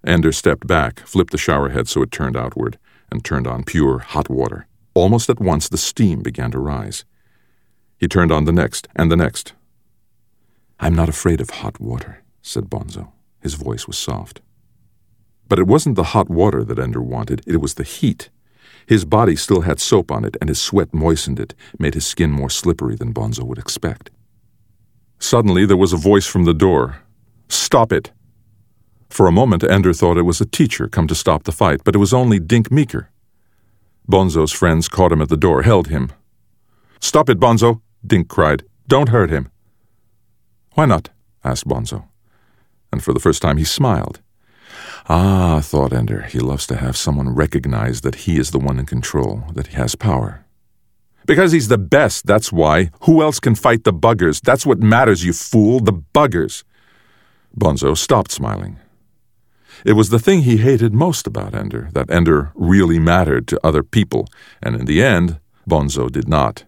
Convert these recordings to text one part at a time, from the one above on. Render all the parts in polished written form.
Ender stepped back, flipped the shower head so it turned outward, and turned on pure hot water. Almost at once the steam began to rise. He turned on the next, and the next. "I'm not afraid of hot water," said Bonzo. His voice was soft. But it wasn't the hot water that Ender wanted, it was the heat. His body still had soap on it, and his sweat moistened it, made his skin more slippery than Bonzo would expect. Suddenly there was a voice from the door. "Stop it!" For a moment Ender thought it was a teacher come to stop the fight, but it was only Dink Meeker. Bonzo's friends caught him at the door, held him. "Stop it, Bonzo!" Dink cried. "Don't hurt him." "Why not?" asked Bonzo. And for the first time he smiled. Ah, thought Ender, he loves to have someone recognize that he is the one in control, that he has power. "Because he's the best, that's why. Who else can fight the buggers? That's what matters, you fool, the buggers." Bonzo stopped smiling. It was the thing he hated most about Ender, that Ender really mattered to other people, and in the end, Bonzo did not.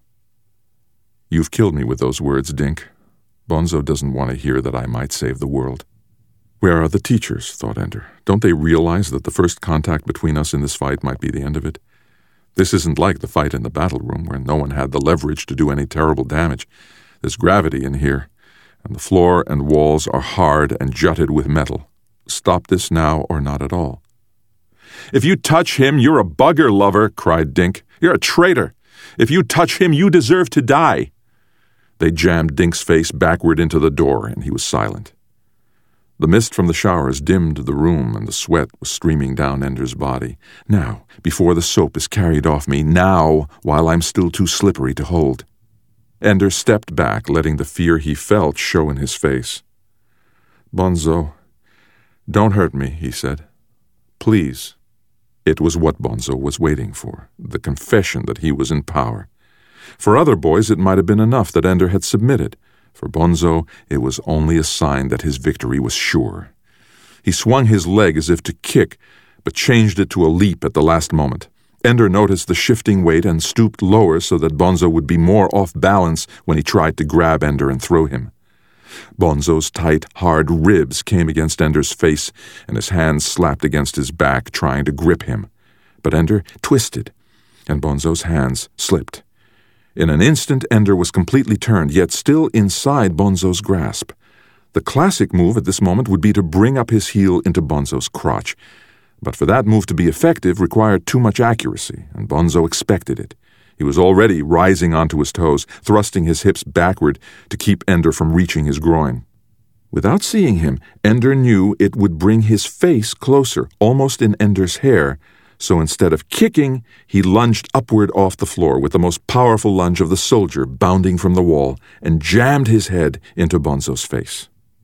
"You've killed me with those words, Dink. Bonzo doesn't want to hear that I might save the world." Where are the teachers, thought Ender. Don't they realize that the first contact between us in this fight might be the end of it? This isn't like the fight in the battle room, where no one had the leverage to do any terrible damage. There's gravity in here, and the floor and walls are hard and jutted with metal. Stop this now or not at all. "If you touch him, you're a bugger lover," cried Dink. "You're a traitor. If you touch him, you deserve to die." They jammed Dink's face backward into the door, and he was silent. The mist from the showers dimmed the room, and the sweat was streaming down Ender's body. Now, before the soap is carried off me, now, while I'm still too slippery to hold. Ender stepped back, letting the fear he felt show in his face. "Bonzo, don't hurt me," he said. "Please." It was what Bonzo was waiting for, the confession that he was in power. For other boys it might have been enough that Ender had submitted. For Bonzo, it was only a sign that his victory was sure. He swung his leg as if to kick, but changed it to a leap at the last moment. Ender noticed the shifting weight and stooped lower so that Bonzo would be more off balance when he tried to grab Ender and throw him. Bonzo's tight, hard ribs came against Ender's face, and his hands slapped against his back, trying to grip him. But Ender twisted, and Bonzo's hands slipped. In an instant, Ender was completely turned, yet still inside Bonzo's grasp. The classic move at this moment would be to bring up his heel into Bonzo's crotch. But for that move to be effective required too much accuracy, and Bonzo expected it. He was already rising onto his toes, thrusting his hips backward to keep Ender from reaching his groin. Without seeing him, Ender knew it would bring his face closer, almost in Ender's hair, so instead of kicking, he lunged upward off the floor with the most powerful lunge of the soldier bounding from the wall and jammed his head into Bonzo's face.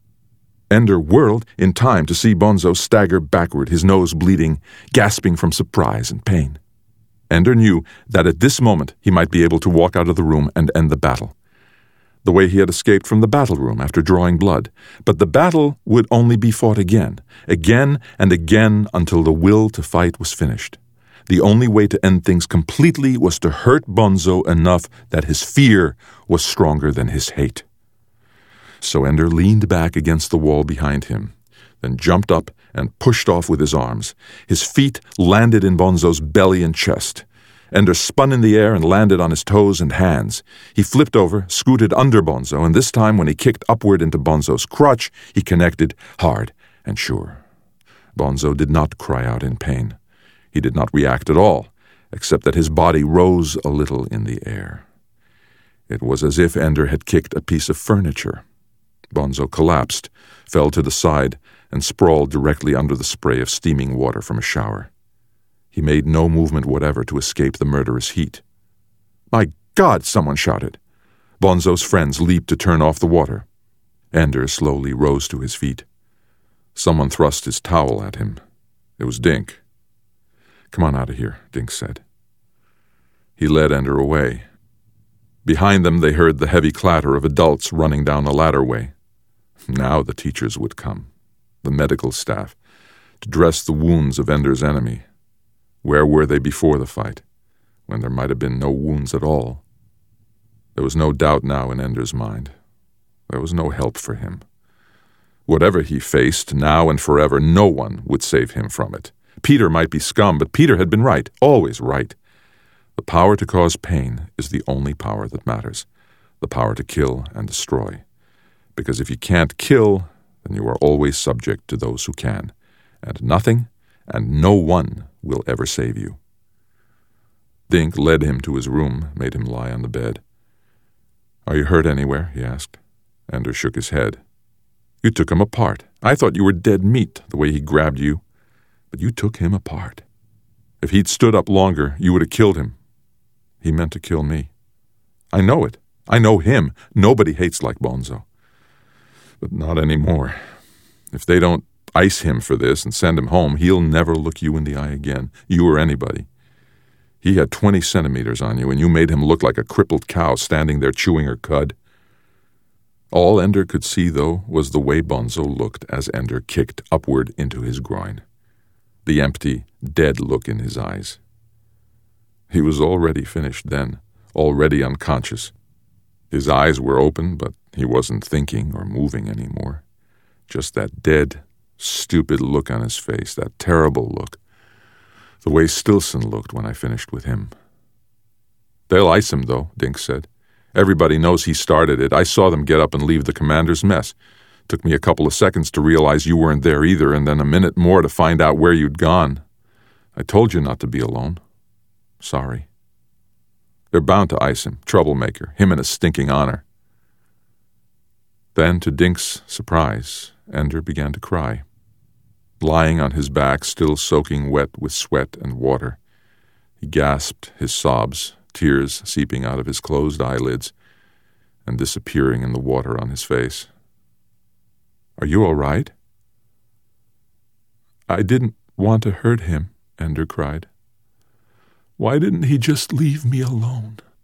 Ender whirled in time to see Bonzo stagger backward, his nose bleeding, gasping from surprise and pain. Ender knew that at this moment he might be able to walk out of the room and end the battle, the way he had escaped from the battle room after drawing blood. But the battle would only be fought again and again until the will to fight was finished. The only way to end things completely was to hurt Bonzo enough that his fear was stronger than his hate. So Ender leaned back against the wall behind him, then jumped up and pushed off with his arms. His feet landed in Bonzo's belly and chest. Ender spun in the air and landed on his toes and hands. He flipped over, scooted under Bonzo, and this time when he kicked upward into Bonzo's crotch, he connected hard and sure. Bonzo did not cry out in pain. He did not react at all, except that his body rose a little in the air. It was as if Ender had kicked a piece of furniture. Bonzo collapsed, fell to the side, and sprawled directly under the spray of steaming water from a shower. He made no movement whatever to escape the murderous heat. "My God!" someone shouted. Bonzo's friends leaped to turn off the water. Ender slowly rose to his feet. Someone thrust his towel at him. It was Dink. "Come on out of here," Dink said. He led Ender away. Behind them they heard the heavy clatter of adults running down a ladderway. Now the teachers would come, the medical staff, to dress the wounds of Ender's enemy. Where were they before the fight, when there might have been no wounds at all? There was no doubt now in Ender's mind. There was no help for him. Whatever he faced, now and forever, no one would save him from it. Peter might be scum, but Peter had been right, always right. The power to cause pain is the only power that matters, the power to kill and destroy. Because if you can't kill, then you are always subject to those who can, and nothing and no one will ever save you. Dink led him to his room, made him lie on the bed. "Are you hurt anywhere?" he asked. Ender shook his head. "You took him apart. I thought you were dead meat, the way he grabbed you. But you took him apart. If he'd stood up longer, you would have killed him." "He meant to kill me." "I know it. I know him. Nobody hates like Bonzo. But not anymore. If they don't ice him for this and send him home, he'll never look you in the eye again, you or anybody. He had 20 centimeters on you, and you made him look like a crippled cow standing there chewing her cud." All Ender could see, though, was the way Bonzo looked as Ender kicked upward into his groin. The empty, dead look in his eyes. He was already finished then, already unconscious. His eyes were open, but he wasn't thinking or moving anymore. Just that dead, stupid look on his face, that terrible look. The way Stilson looked when I finished with him. "They'll ice him, though," Dink said. "Everybody knows he started it. I saw them get up and leave the commander's mess. Took me a couple of seconds to realize you weren't there either, and then a minute more to find out where you'd gone. I told you not to be alone. Sorry. They're bound to ice him, troublemaker, him and a stinking honor." Then, to Dink's surprise, Ender began to cry. Lying on his back, still soaking wet with sweat and water, he gasped his sobs, tears seeping out of his closed eyelids and disappearing in the water on his face. "Are you all right?" "I didn't want to hurt him," Ender cried. "Why didn't he just leave me alone?"